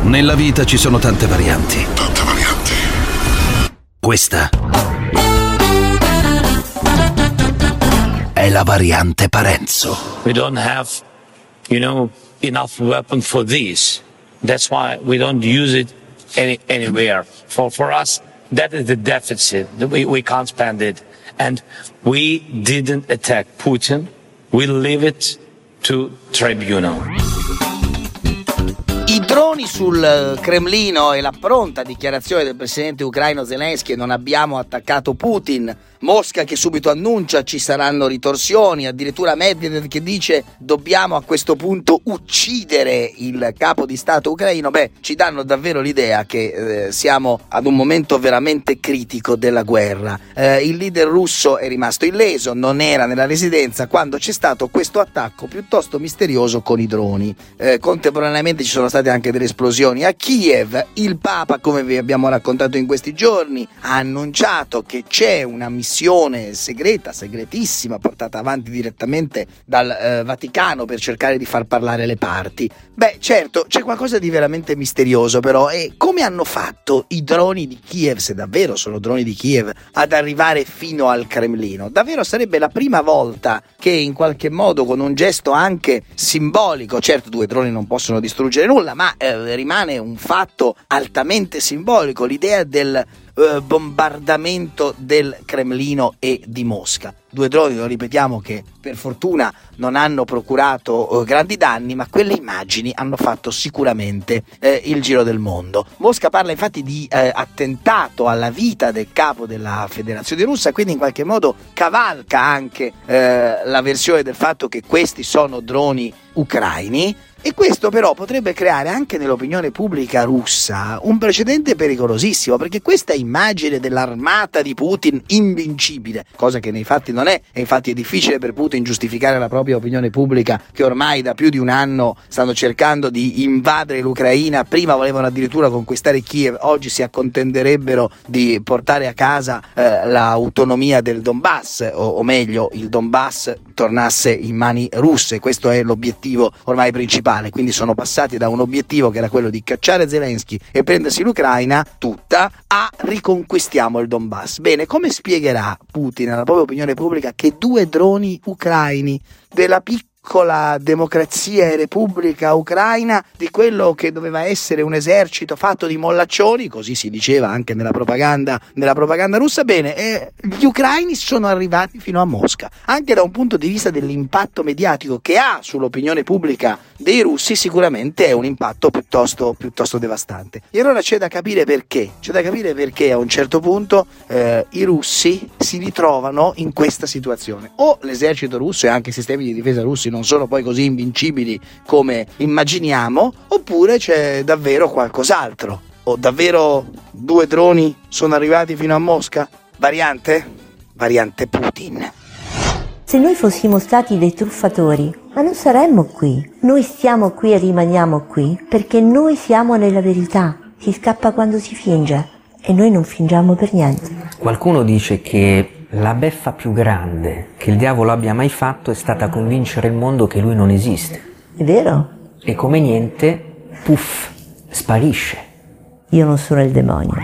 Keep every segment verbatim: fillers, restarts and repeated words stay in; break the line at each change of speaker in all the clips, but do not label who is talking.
Nella vita ci sono tante varianti.
Tante varianti.
Questa è la variante Parenzo.
We don't have, you know, enough weapon for this. That's why we don't use it any, anywhere. For for us, that is the deficit. We we can't spend it, and we didn't attack Putin. We leave it to tribunal.
I droni sul Cremlino e la pronta dichiarazione del presidente ucraino Zelensky: non abbiamo attaccato Putin. Mosca che subito annuncia ci saranno ritorsioni, addirittura Medvedev che dice dobbiamo a questo punto uccidere il capo di Stato ucraino. Beh, ci danno davvero l'idea che eh, siamo ad un momento veramente critico della guerra. Eh, il leader russo è rimasto illeso, non era nella residenza quando c'è stato questo attacco piuttosto misterioso con i droni. Eh, contemporaneamente ci sono state anche delle esplosioni a Kiev. Il Papa, come vi abbiamo raccontato in questi giorni, ha annunciato che c'è una missione segreta, segretissima, portata avanti direttamente dal eh, Vaticano per cercare di far parlare le parti. Beh, certo, c'è qualcosa di veramente misterioso però, e come hanno fatto i droni di Kiev, se davvero sono droni di Kiev, ad arrivare fino al Cremlino? Davvero sarebbe la prima volta che in qualche modo, con un gesto anche simbolico, certo due droni non possono distruggere nulla, ma eh, rimane un fatto altamente simbolico, l'idea del Uh, bombardamento del Cremlino e di Mosca. Due droni, lo ripetiamo, che per fortuna non hanno procurato uh, grandi danni, ma quelle immagini hanno fatto sicuramente eh, il giro del mondo. Mosca parla infatti di eh, attentato alla vita del capo della Federazione Russa, quindi in qualche modo cavalca anche eh, la versione del fatto che questi sono droni ucraini. E questo però potrebbe creare anche nell'opinione pubblica russa un precedente pericolosissimo, perché questa immagine dell'armata di Putin invincibile, cosa che nei fatti non è, e infatti è difficile per Putin giustificare la propria opinione pubblica, che ormai da più di un anno stanno cercando di invadere l'Ucraina, prima volevano addirittura conquistare Kiev, oggi si accontenterebbero di portare a casa eh, l'autonomia del Donbass, o, o meglio il Donbass tornasse in mani russe. Questo è l'obiettivo ormai principale. Quindi sono passati da un obiettivo che era quello di cacciare Zelensky e prendersi l'Ucraina tutta a riconquistiamo il Donbass. Bene, come spiegherà Putin alla propria opinione pubblica che due droni ucraini della piccola piccola democrazia e repubblica ucraina, di quello che doveva essere un esercito fatto di mollaccioni, così si diceva anche nella propaganda nella propaganda russa, bene, eh, gli ucraini sono arrivati fino a Mosca. Anche da un punto di vista dell'impatto mediatico che ha sull'opinione pubblica dei russi, sicuramente è un impatto piuttosto, piuttosto devastante. E allora c'è da capire perché, c'è da capire perché a un certo punto eh, i russi si ritrovano in questa situazione. O l'esercito russo e anche i sistemi di difesa russi non sono poi così invincibili come immaginiamo, oppure c'è davvero qualcos'altro. O davvero due droni sono arrivati fino a Mosca? Variante? Variante Putin.
Se noi fossimo stati dei truffatori, ma non saremmo qui. Noi stiamo qui e rimaniamo qui perché noi siamo nella verità. Si scappa quando si finge e noi non fingiamo per niente.
Qualcuno dice che la beffa più grande che il diavolo abbia mai fatto è stata convincere il mondo che lui non esiste.
È vero?
E come niente, puff, sparisce.
Io non sono il demonio.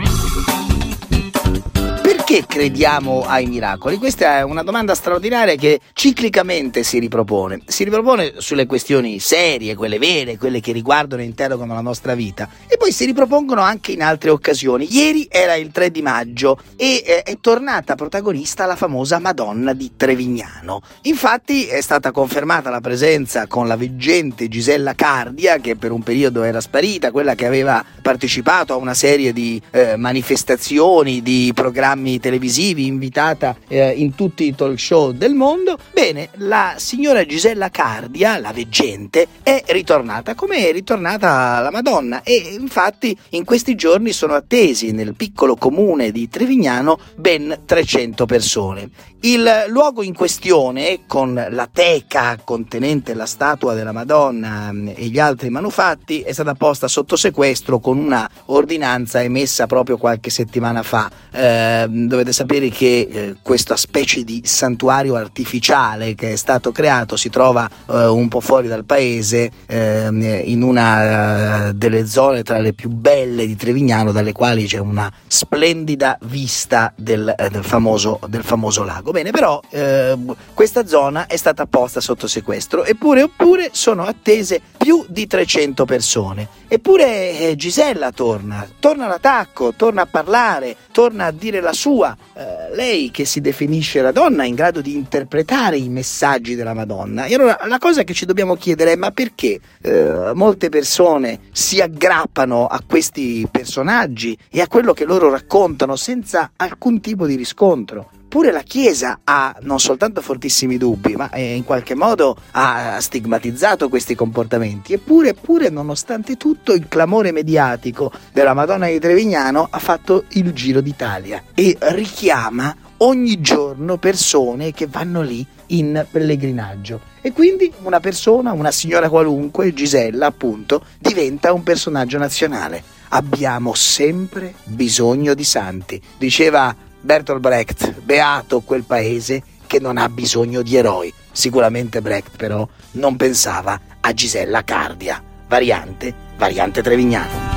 Perché crediamo ai miracoli? Questa è una domanda straordinaria che ciclicamente si ripropone. Si ripropone sulle questioni serie, quelle vere, quelle che riguardano e interrogano la nostra vita, e poi si ripropongono anche in altre occasioni. Ieri era il tre di maggio e eh, è tornata protagonista la famosa Madonna di Trevignano. Infatti è stata confermata la presenza con la veggente Gisella Cardia, che per un periodo era sparita, quella che aveva partecipato a una serie di eh, manifestazioni, di programmi televisivi, invitata eh, in tutti i talk show del mondo. Bene, la signora Gisella Cardia, la veggente, è ritornata, come è ritornata la Madonna, e infatti in questi giorni sono attesi nel piccolo comune di Trevignano ben trecento persone. Il luogo in questione, con la teca contenente la statua della Madonna e gli altri manufatti, è stata posta sotto sequestro con una ordinanza emessa proprio qualche settimana fa. Eh, dovete sapere che eh, questa specie di santuario artificiale che è stato creato si trova eh, un po' fuori dal paese, eh, in una uh, delle zone tra le più belle di Trevignano, dalle quali c'è una splendida vista del, eh, del, famoso, del famoso lago. Bene, però eh, questa zona è stata posta sotto sequestro, eppure oppure sono attese più di trecento persone. Eppure eh, Gisella torna, torna all'attacco, torna a parlare, torna a dire la sua. Eh, lei che si definisce la donna in grado di interpretare i messaggi della Madonna. E allora la cosa che ci dobbiamo chiedere è: ma perché eh, molte persone si aggrappano a questi personaggi e a quello che loro raccontano senza alcun tipo di riscontro? Pure la Chiesa ha non soltanto fortissimi dubbi, ma in qualche modo ha stigmatizzato questi comportamenti. Eppure, eppure, nonostante tutto, il clamore mediatico della Madonna di Trevignano ha fatto il giro d'Italia e richiama ogni giorno persone che vanno lì in pellegrinaggio. E quindi una persona, una signora qualunque, Gisella appunto, diventa un personaggio nazionale. Abbiamo sempre bisogno di santi, diceva Bertolt Brecht: beato quel paese che non ha bisogno di eroi. Sicuramente Brecht però non pensava a Gisella Cardia, variante, variante Trevignano.